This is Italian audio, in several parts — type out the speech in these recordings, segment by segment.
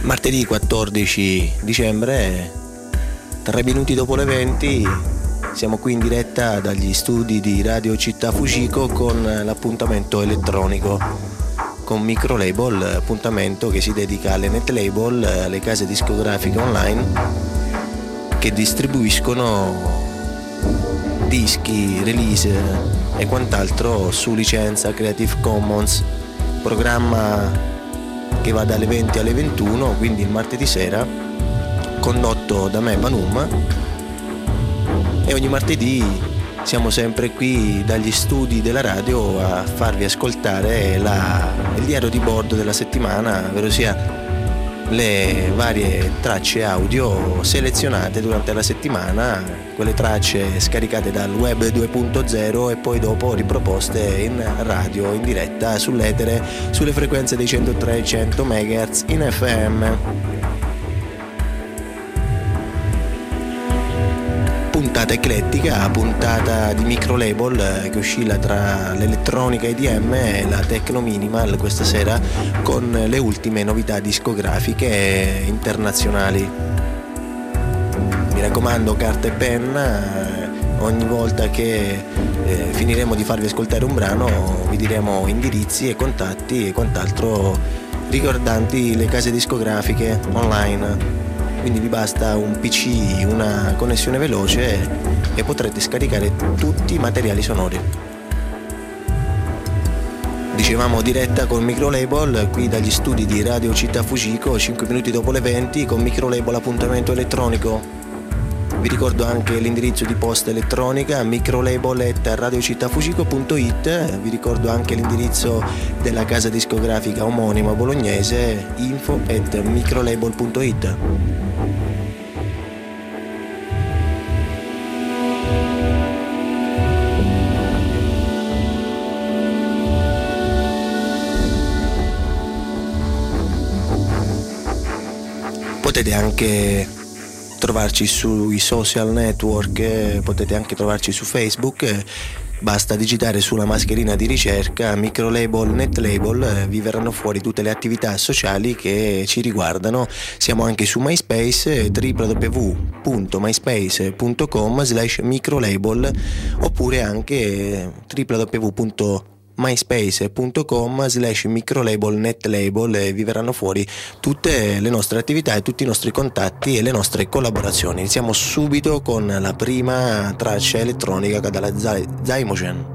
Martedì 14 dicembre, 3 minuti dopo le 20, siamo qui in diretta dagli studi di Radio Città Fucico con l'appuntamento elettronico con Micro Label, appuntamento che si dedica alle net label, alle case discografiche online che distribuiscono dischi, release e quant'altro su licenza Creative Commons, programma che va dalle 20 alle 21, quindi il martedì sera, condotto da me Banum, e ogni martedì siamo sempre qui dagli studi della radio a farvi ascoltare il diario di bordo della settimana, ovvero sia le varie tracce audio selezionate durante la settimana, quelle tracce scaricate dal web 2.0 e poi dopo riproposte in radio, in diretta, sull'etere, sulle frequenze dei 103 e 100 MHz in FM. Puntata eclettica, puntata di Micro Label che oscilla tra l'elettronica EDM e la techno minimal questa sera, con le ultime novità discografiche internazionali. Mi raccomando, carta e penna, ogni volta che finiremo di farvi ascoltare un brano vi diremo indirizzi e contatti e quant'altro riguardanti le case discografiche online. Quindi vi basta un PC, una connessione veloce e potrete scaricare tutti i materiali sonori. Dicevamo diretta con Micro Label qui dagli studi di Radio Città Fucico, 5 minuti dopo le 20, con Micro Label appuntamento elettronico. Vi ricordo anche l'indirizzo di posta elettronica microlabel@radiocittafucico.it. Vi ricordo anche l'indirizzo della casa discografica omonima bolognese, info@microlabel.it. Potete anche trovarci sui social network, potete anche trovarci su Facebook, basta digitare sulla mascherina di ricerca Micro Label, Net Label, vi verranno fuori tutte le attività sociali che ci riguardano. Siamo anche su MySpace, www.myspace.com/microlabel, oppure anche www.myspace.com/microlabel-netlabel, e vi verranno fuori tutte le nostre attività e tutti i nostri contatti e le nostre collaborazioni. Iniziamo subito con la prima traccia elettronica dalla Zymogen.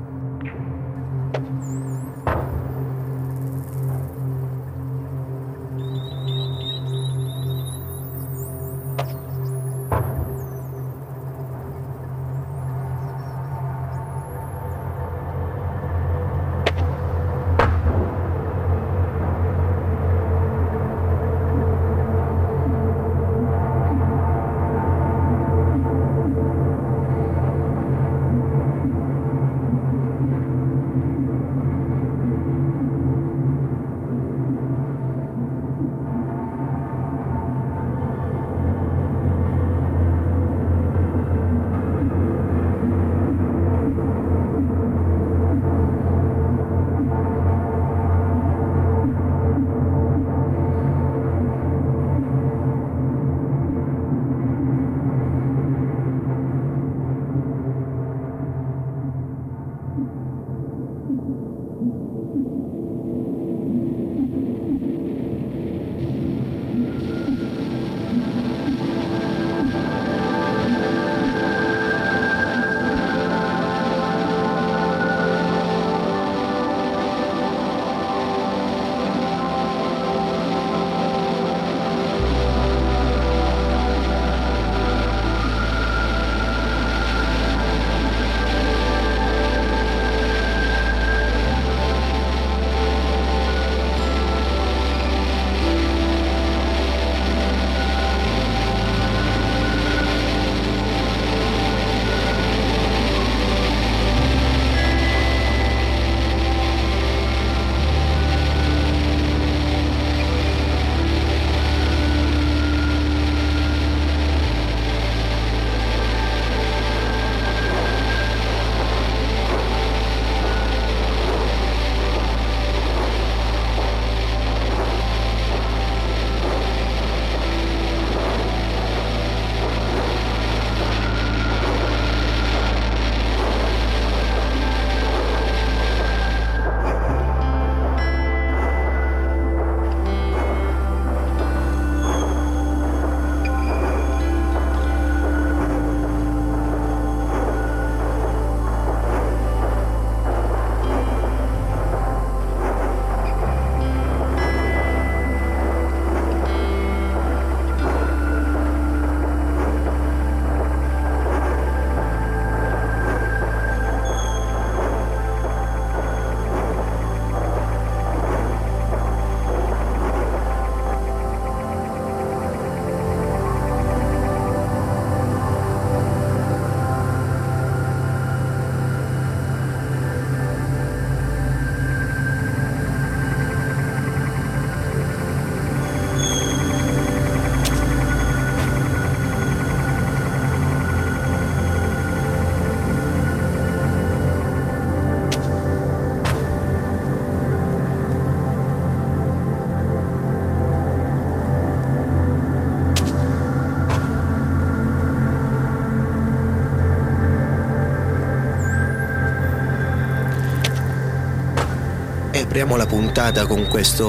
Apriamo la puntata con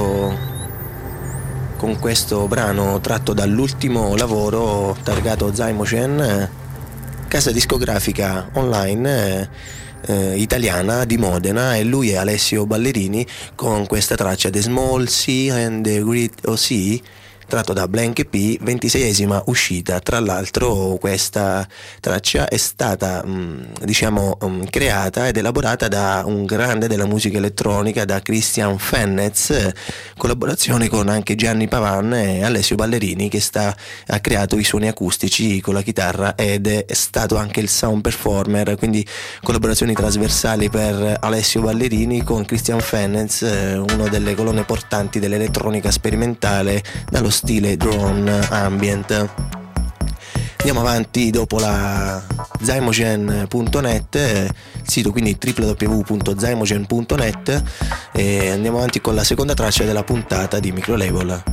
questo brano tratto dall'ultimo lavoro targato Zymogen, casa discografica online italiana di Modena, e lui è Alessio Ballerini con questa traccia The Small Sea and the Great Sea, tratto da Blank EP, 26esima uscita. Tra l'altro questa traccia è stata creata ed elaborata da un grande della musica elettronica, da Christian Fennez, collaborazione con anche Gianni Pavan e Alessio Ballerini, che ha creato i suoni acustici con la chitarra ed è stato anche il sound performer, quindi collaborazioni trasversali per Alessio Ballerini con Christian Fennez, una delle colonne portanti dell'elettronica sperimentale dallo stile drone ambient. Andiamo avanti dopo la Zymogen.net, il sito quindi www.zymogen.net, e andiamo avanti con la seconda traccia della puntata di Microlabel.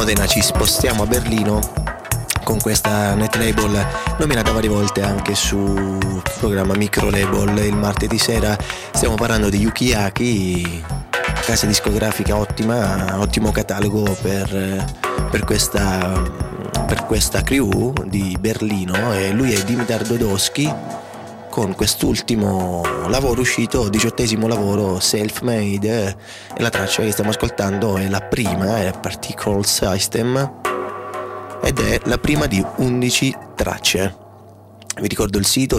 Modena ci spostiamo a Berlino con questa net label nominata varie volte anche su programma Micro Label il martedì sera. Stiamo parlando di Yukiyaki, casa discografica ottima, ottimo catalogo per questa crew di Berlino, e lui è Dimitar Dodosky con quest'ultimo lavoro uscito, 18° lavoro, Self-Made, e la traccia che stiamo ascoltando è la prima, è Particle System, ed è la prima di 11 tracce. Vi ricordo il sito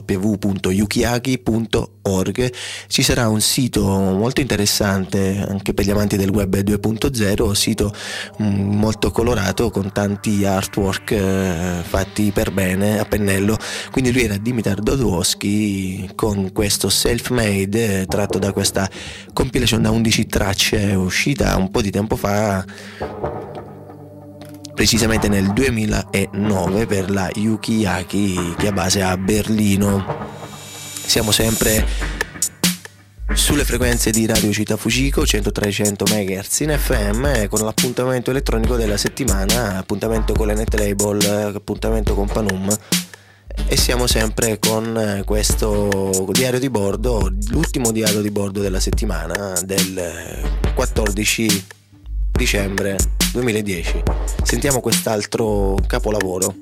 www.yukiyaki.org. Ci sarà un sito molto interessante anche per gli amanti del web 2.0, sito molto colorato con tanti artwork fatti per bene a pennello. Quindi lui era Dimitar Dodosky con questo Self-Made tratto da questa compilation da 11 tracce uscita un po' di tempo fa, precisamente nel 2009 per la Yukiyaki, che ha base a Berlino. Siamo sempre sulle frequenze di Radio Città Fujiko 100-300 MHz in FM, con l'appuntamento elettronico della settimana, appuntamento con la net label, appuntamento con Panum, e siamo sempre con questo diario di bordo, l'ultimo diario di bordo della settimana del 14 dicembre 2010. Sentiamo quest'altro capolavoro.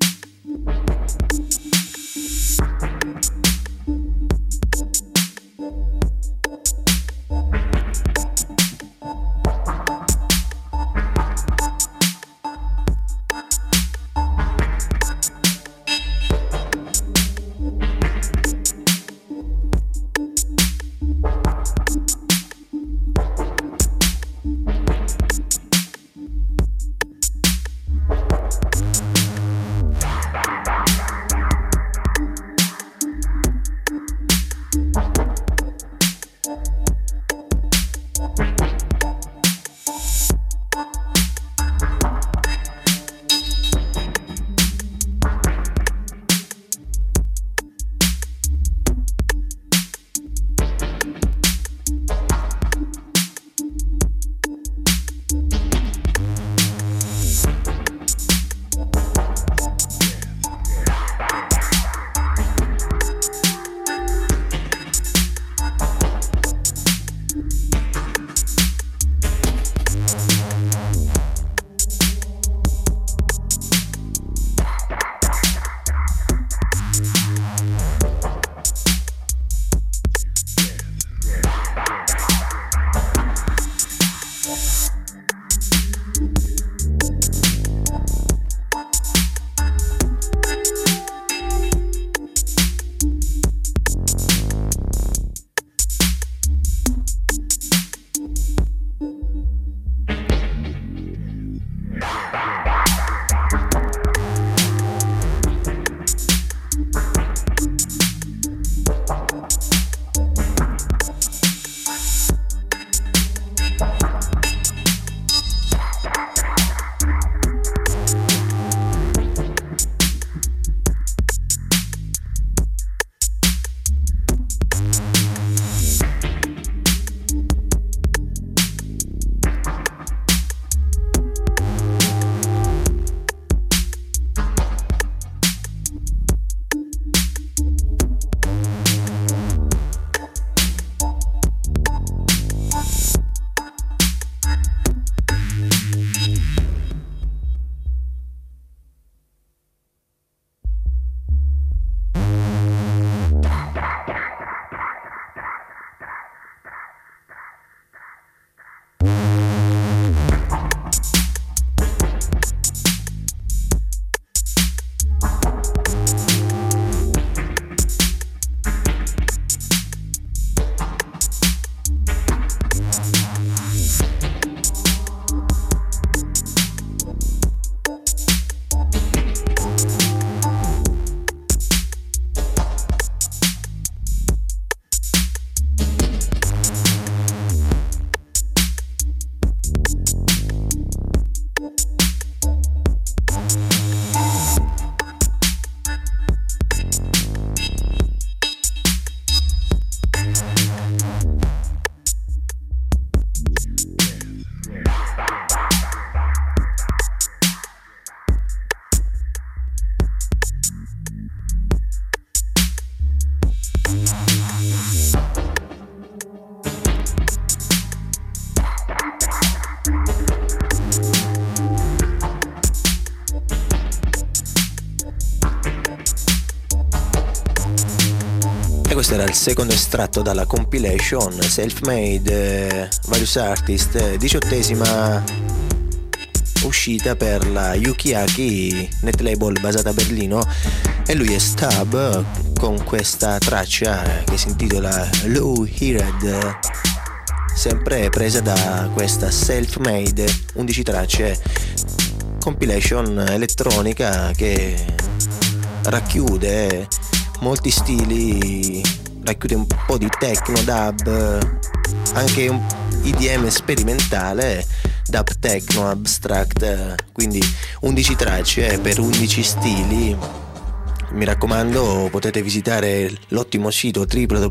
questo era il secondo estratto dalla compilation Self-Made Various Artists, 18ª uscita per la Yukiaki net label basata a Berlino, e lui è Stab con questa traccia che si intitola Low Heared, sempre presa da questa Self-Made 11 tracce compilation elettronica che racchiude molti stili, racchiude un po' di techno, dub, anche un EDM sperimentale, dub techno, abstract, quindi 11 tracce per 11 stili. Mi raccomando, potete visitare l'ottimo sito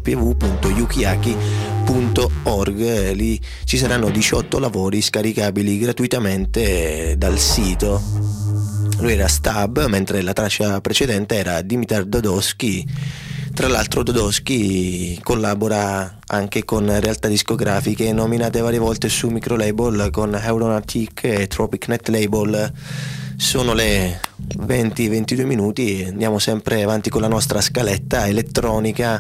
www.yukiaki.org, lì ci saranno 18 lavori scaricabili gratuitamente dal sito. Lui era Stab, mentre la traccia precedente era Dimitar Dodosky. Tra l'altro Dodosky collabora anche con realtà discografiche nominate varie volte su micro label con Aeronautic e Tropic Net Label. Sono le 20-22 minuti, andiamo sempre avanti con la nostra scaletta elettronica.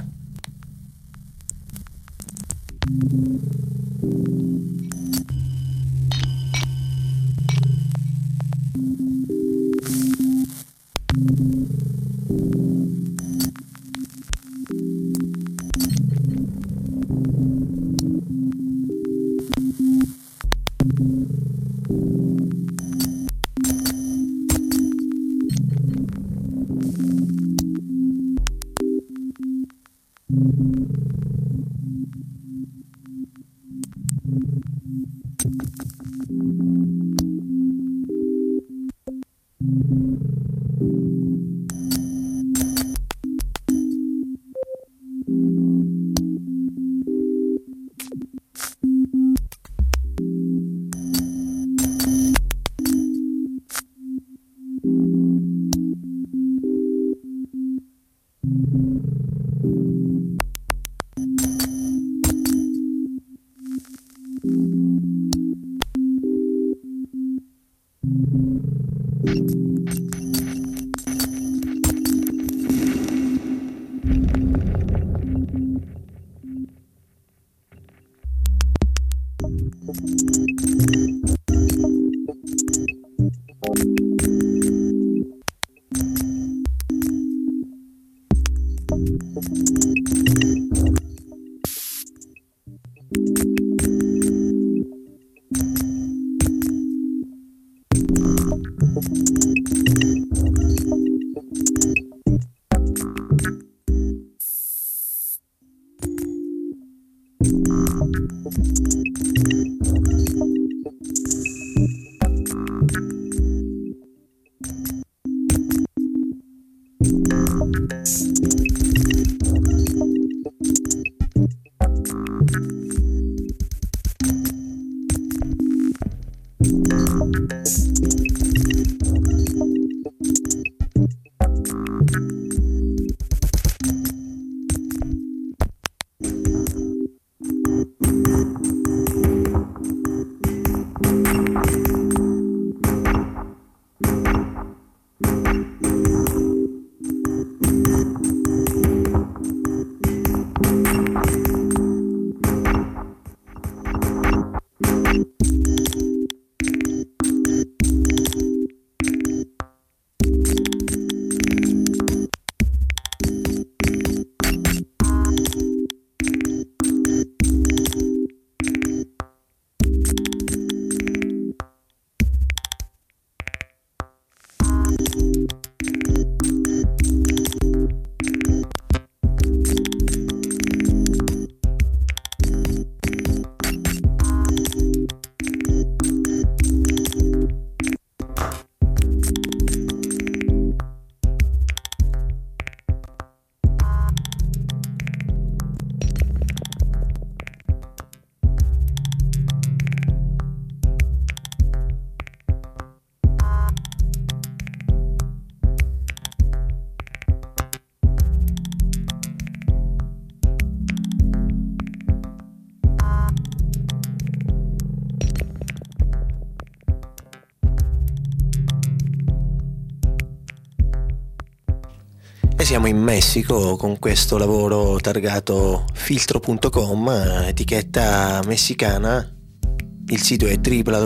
siamo in Messico con questo lavoro targato filtro.com, etichetta messicana. Il sito è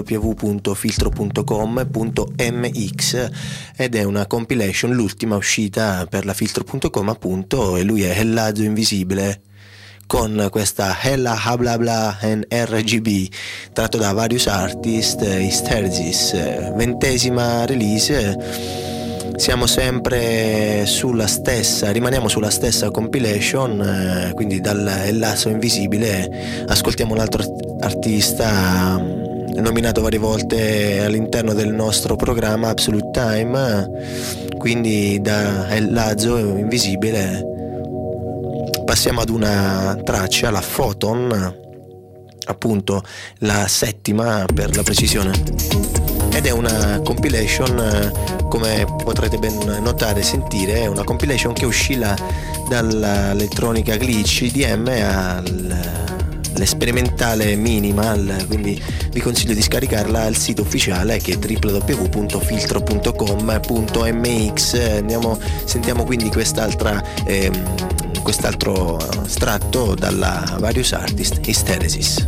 www.filtro.com.mx ed è una compilation, l'ultima uscita per la filtro.com appunto, e lui è El Lazzo Invisibile con questa Hella Hablabla and RGB, tratto da Various Artists, Hysteresis, 20ª release. Siamo sempre rimaniamo sulla stessa compilation, quindi dal El Lazzo Invisibile ascoltiamo un altro artista nominato varie volte all'interno del nostro programma Absolute Time, quindi da El Lazzo Invisibile passiamo ad una traccia, la Photon, appunto la 7ª per la precisione, ed è una compilation, come potrete ben notare e sentire, è una compilation che oscilla dall'elettronica glitch IDM all'esperimentale minimal, quindi vi consiglio di scaricarla al sito ufficiale che è www.filtro.com.mx. Sentiamo quindi quest'altro estratto dalla Various Artists, Hysteresis.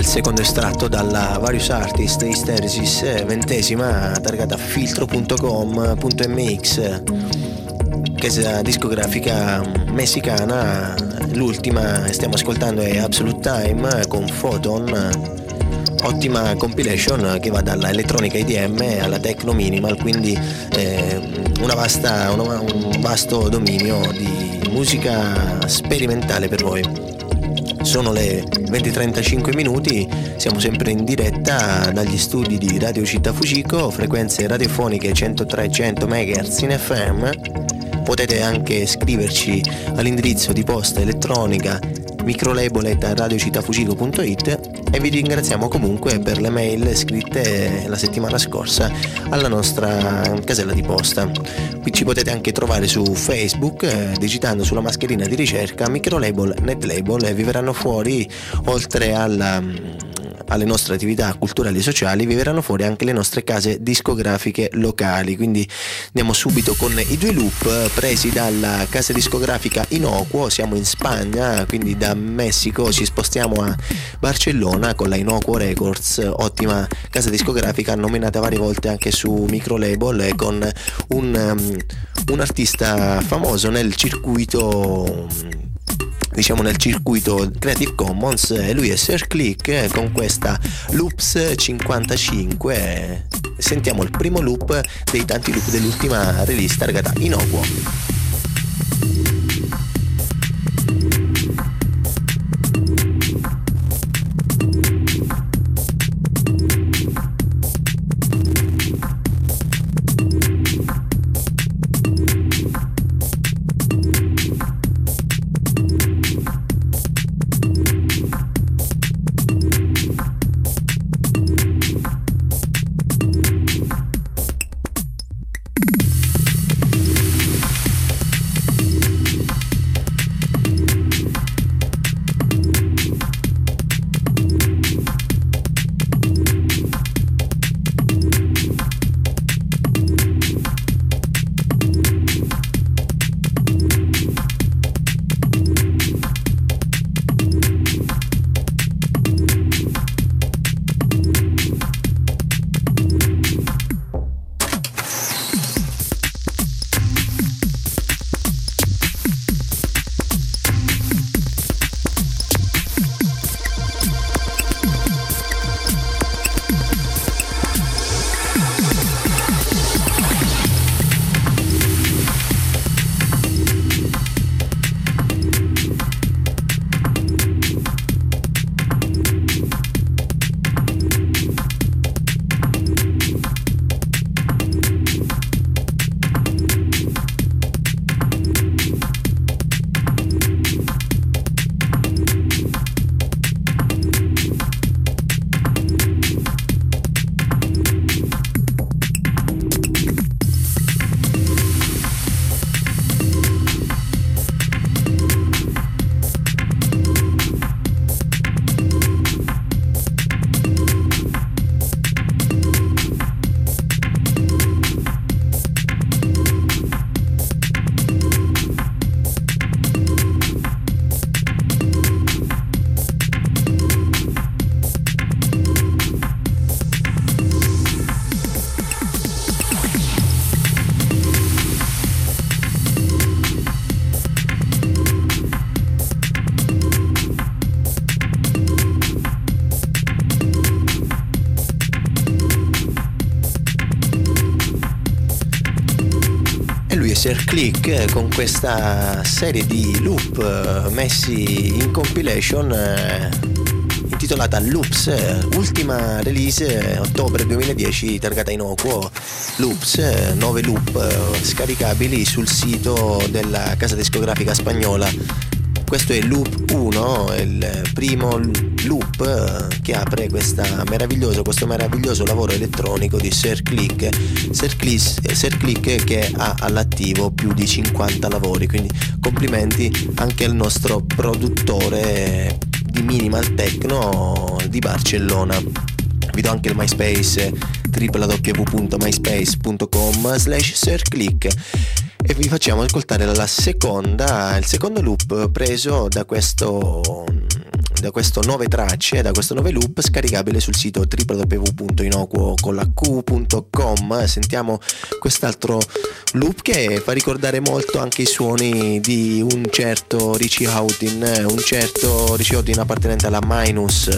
secondo estratto dalla Various Artists Hysteresis 20ª targata filtro.com.mx, casa discografica messicana. L'ultima che stiamo ascoltando è Absolute Time con Photon, ottima compilation che va dalla elettronica IDM alla techno minimal, quindi un vasto dominio di musica sperimentale per voi. Sono le 20:35 minuti, siamo sempre in diretta dagli studi di Radio Città Fucico, frequenze radiofoniche 103-100 MHz in FM. Potete anche scriverci all'indirizzo di posta elettronica microlabel@radiocittafucico.it e vi ringraziamo comunque per le mail scritte la settimana scorsa alla nostra casella di posta. Qui ci potete anche trovare su Facebook digitando sulla mascherina di ricerca Microlabel Netlabel e vi verranno fuori, oltre alle nostre attività culturali e sociali, vi verranno fuori anche le nostre case discografiche locali. Quindi andiamo subito con i due loop presi dalla casa discografica Inocuo. Siamo in Spagna, quindi da Messico ci spostiamo a Barcellona con la Inocuo Records, ottima casa discografica nominata varie volte anche su Microlabel e con un artista famoso nel circuito Creative Commons. Lui è Sir Click con questa Loops 55. Sentiamo il primo loop dei tanti loop dell'ultima release targata Inocuo. Sir Click con questa serie di loop messi in compilation intitolata Loops, ultima release ottobre 2010 targata Inocuo. Loops, 9 loop scaricabili sul sito della casa discografica spagnola. Questo è Loop 1, il primo loop che apre questo meraviglioso lavoro elettronico di Sir Click che ha all'attivo più di 50 lavori, quindi complimenti anche al nostro produttore di minimal techno di Barcellona. Vi do anche il MySpace, www.myspace.com/SirClick. E vi facciamo ascoltare il secondo loop preso da questo da questo 9 tracce, da questo 9 loop, scaricabile sul sito www.inocuoconlaq.com. Sentiamo quest'altro loop che fa ricordare molto anche i suoni di un certo Richie Houghton appartenente alla Minus.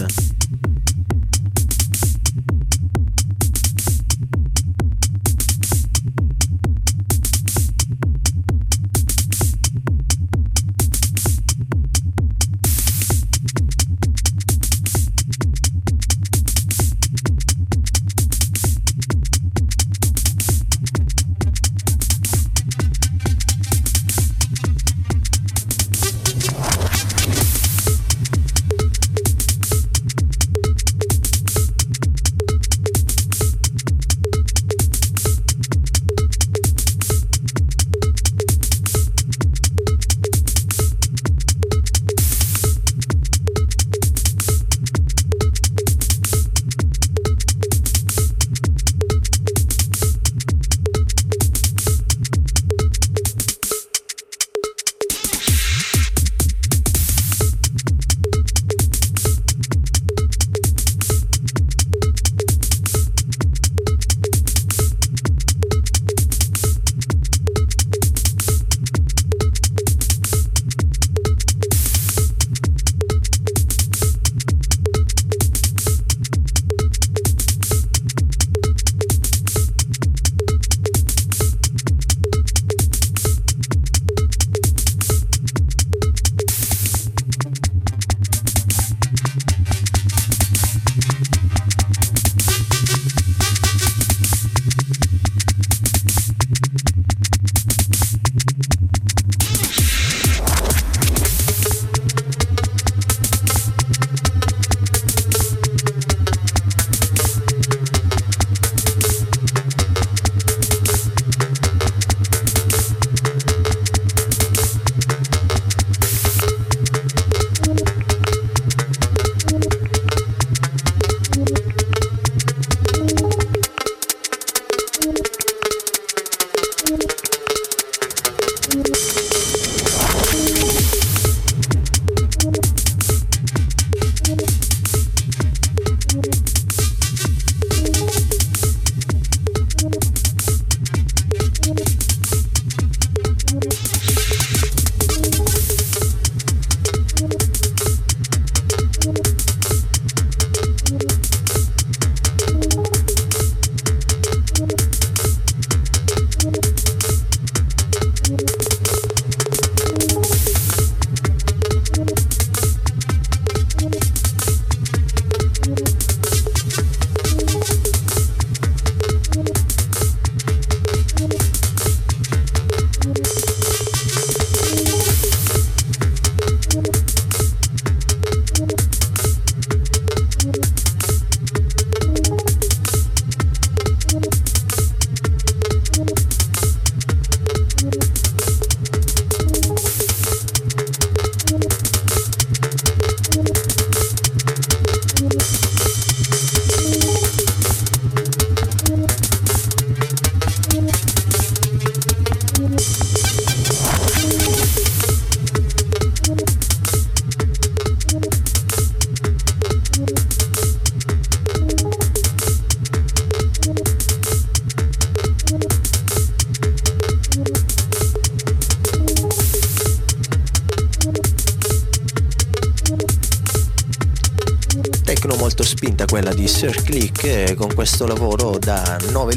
molto spinta quella di Sir Click con questo lavoro da 9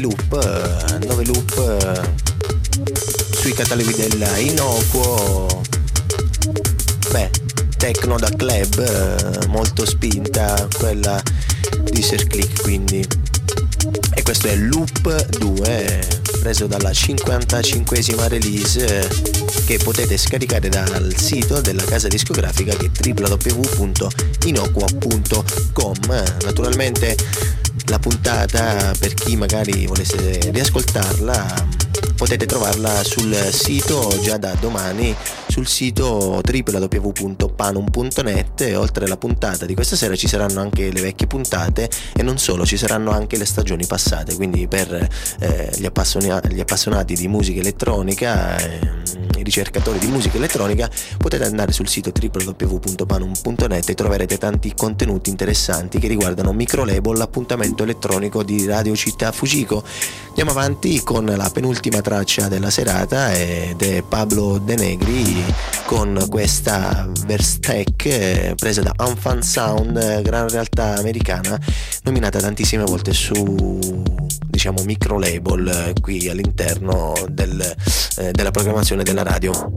loop sui cataloghi della Inocuo. Beh, techno da club, molto spinta quella di Sir Click, quindi. E questo è Loop 2, preso dalla 55esima release che potete scaricare dal sito della casa discografica che è www.inocuo.com. Naturalmente la puntata, per chi magari volesse riascoltarla, potete trovarla sul sito già da domani, sul sito www.panum.net. Oltre alla puntata di questa sera ci saranno anche le vecchie puntate e non solo, ci saranno anche le stagioni passate, quindi per gli appassionati di musica elettronica, i ricercatori di musica elettronica, potete andare sul sito www.panum.net e troverete tanti contenuti interessanti che riguardano Microlabel, l'appuntamento elettronico di Radio Città Fujiko. Andiamo avanti con la penultima traccia della serata ed è Pablo De Negri con questa Verstec presa da Unfun Sound, gran realtà americana, nominata tantissime volte su Microlabel qui all'interno della programmazione della radio.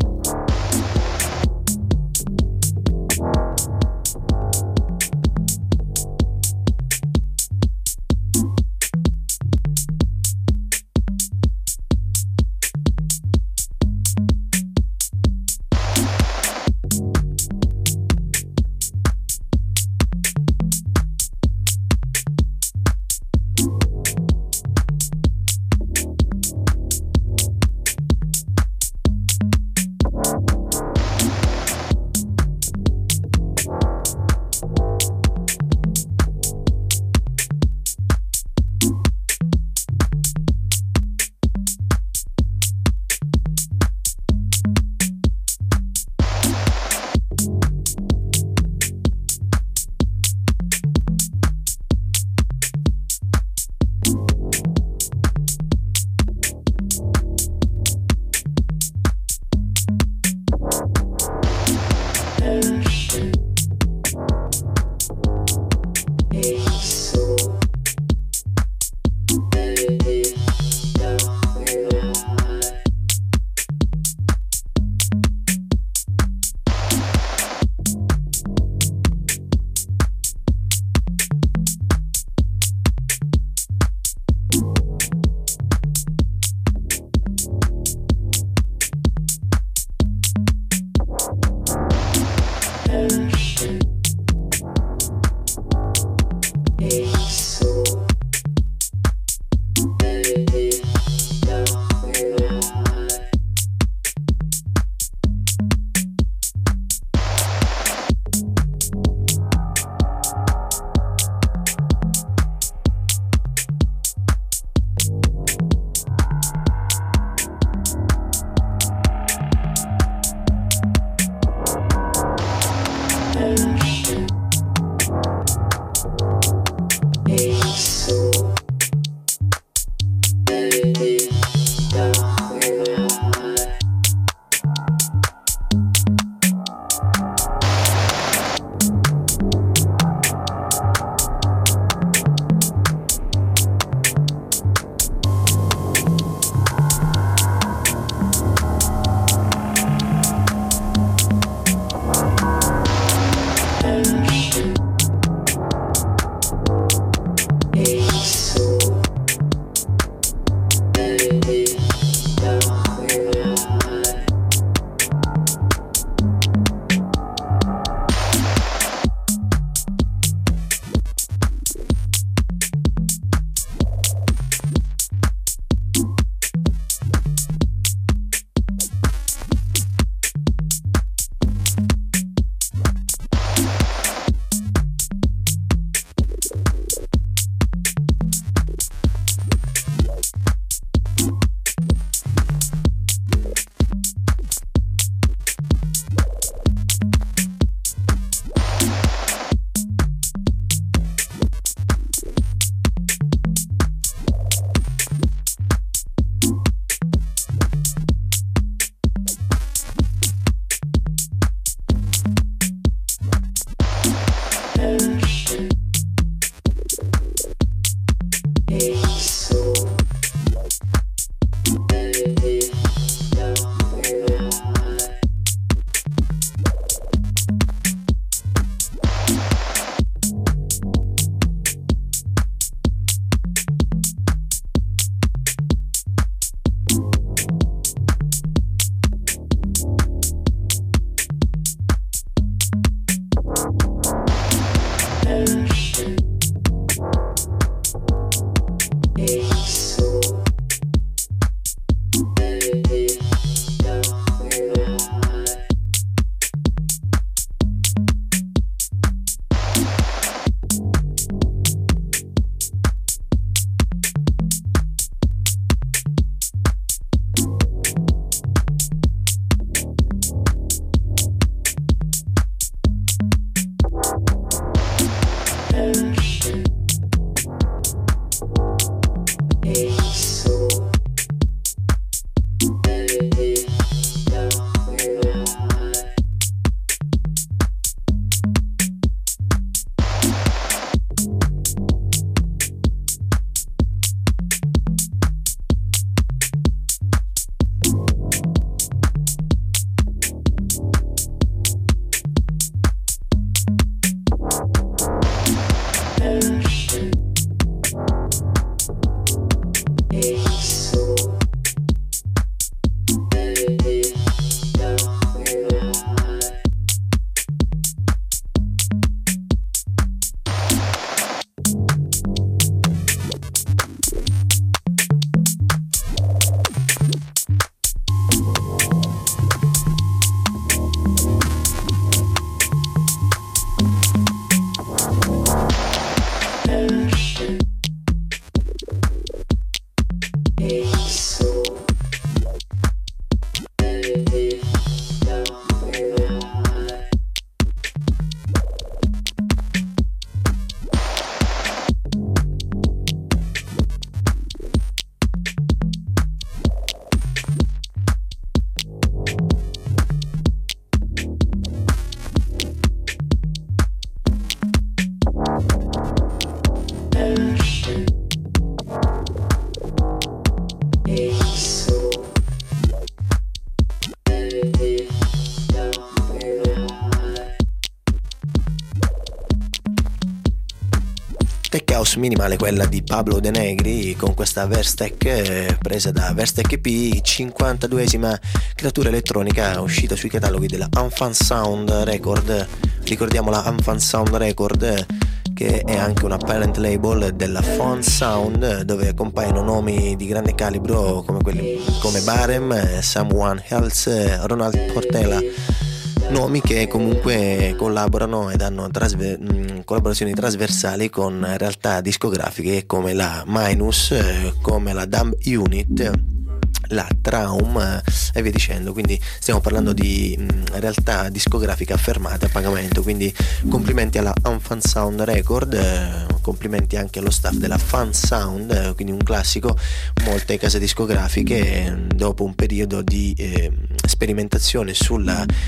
minimale quella di Pablo De Negri con questa Verstec presa da Verstec EP, 52esima creatura elettronica uscita sui cataloghi della Unfun Sound Record. Ricordiamo la Unfun Sound Record, che è anche una parent label della Fun Sound, dove compaiono nomi di grande calibro come quelli come Barem, Someone Else, Ronald Portela, nomi che comunque collaborano ed hanno collaborazioni trasversali con realtà discografiche come la Minus, come la Dumb Unit, la Traum e via dicendo. Quindi stiamo parlando di realtà discografica affermata a pagamento, quindi complimenti alla Unfun Sound Record, complimenti anche allo staff della Fun Sound, quindi un classico. Molte case discografiche dopo un periodo di sperimentazione sul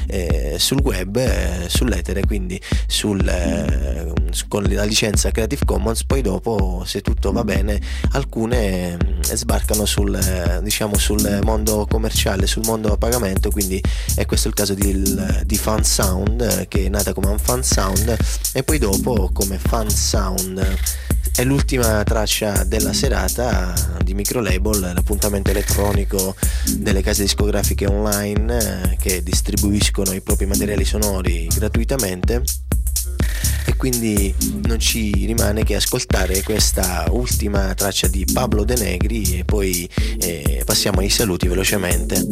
web, sull'etere, quindi con la licenza Creative Commons, poi dopo, se tutto va bene, alcune sbarcano sul mondo commerciale, sul mondo a pagamento. Quindi è questo il caso di Fun Sound, che è nata come Fun Sound e poi dopo come Fun Sound. È l'ultima traccia della serata di Micro Label, l'appuntamento elettronico delle case discografiche online che distribuiscono i propri materiali sonori gratuitamente, e quindi non ci rimane che ascoltare questa ultima traccia di Pablo De Negri e poi passiamo ai saluti velocemente.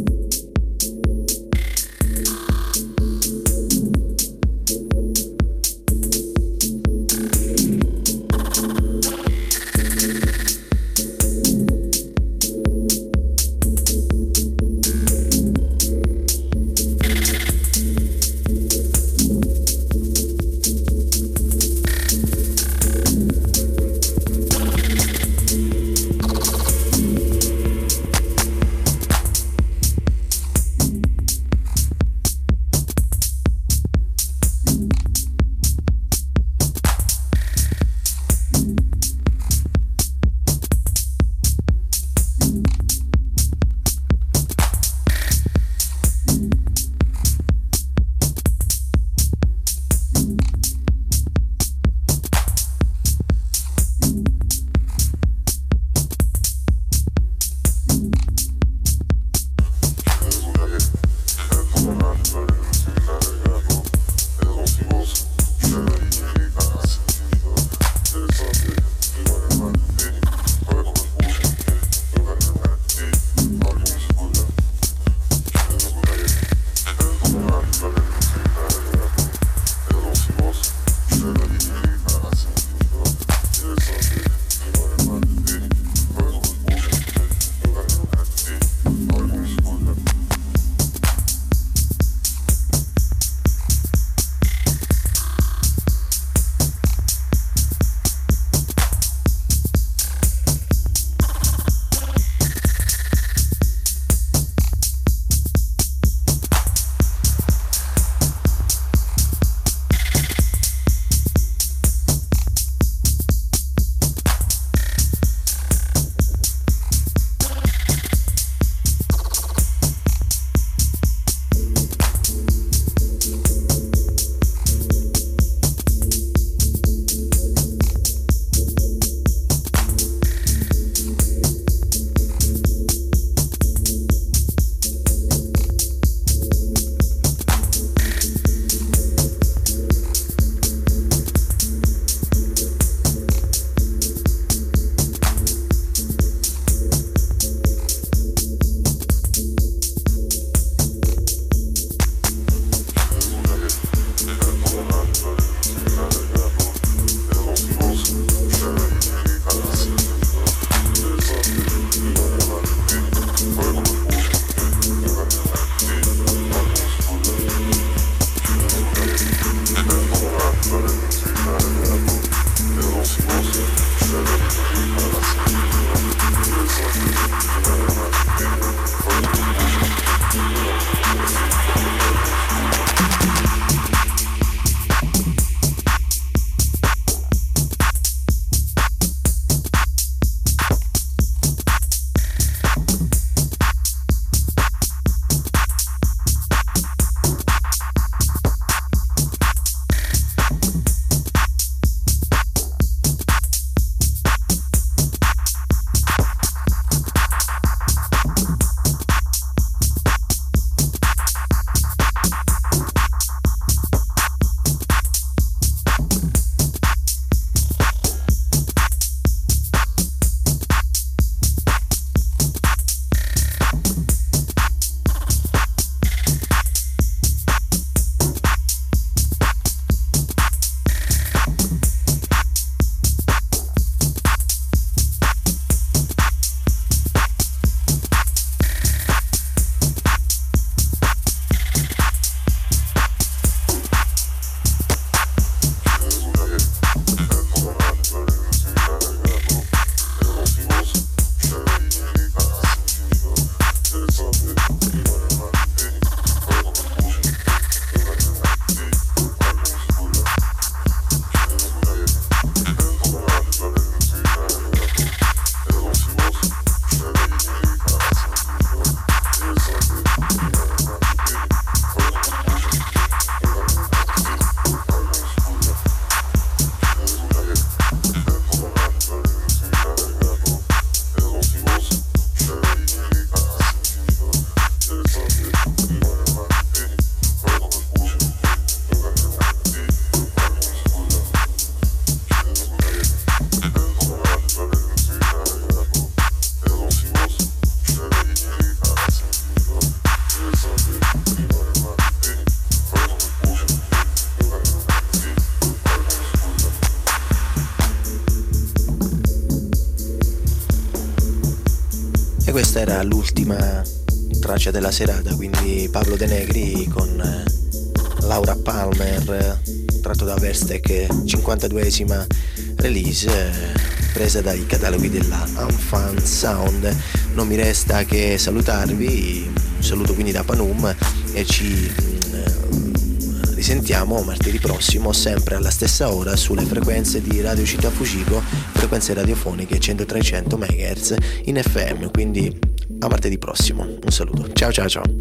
E questa era l'ultima traccia della serata, quindi Pablo De Negri con Laura Palmer, tratto da Verstec, 52esima release presa dai cataloghi della Unfound Sound. Non mi resta che salutarvi, un saluto quindi da Panum e ci risentiamo martedì prossimo sempre alla stessa ora sulle frequenze di Radio Città Fucico, frequenze radiofoniche 100-300 MHz in FM, quindi a martedì prossimo, un saluto, ciao ciao ciao.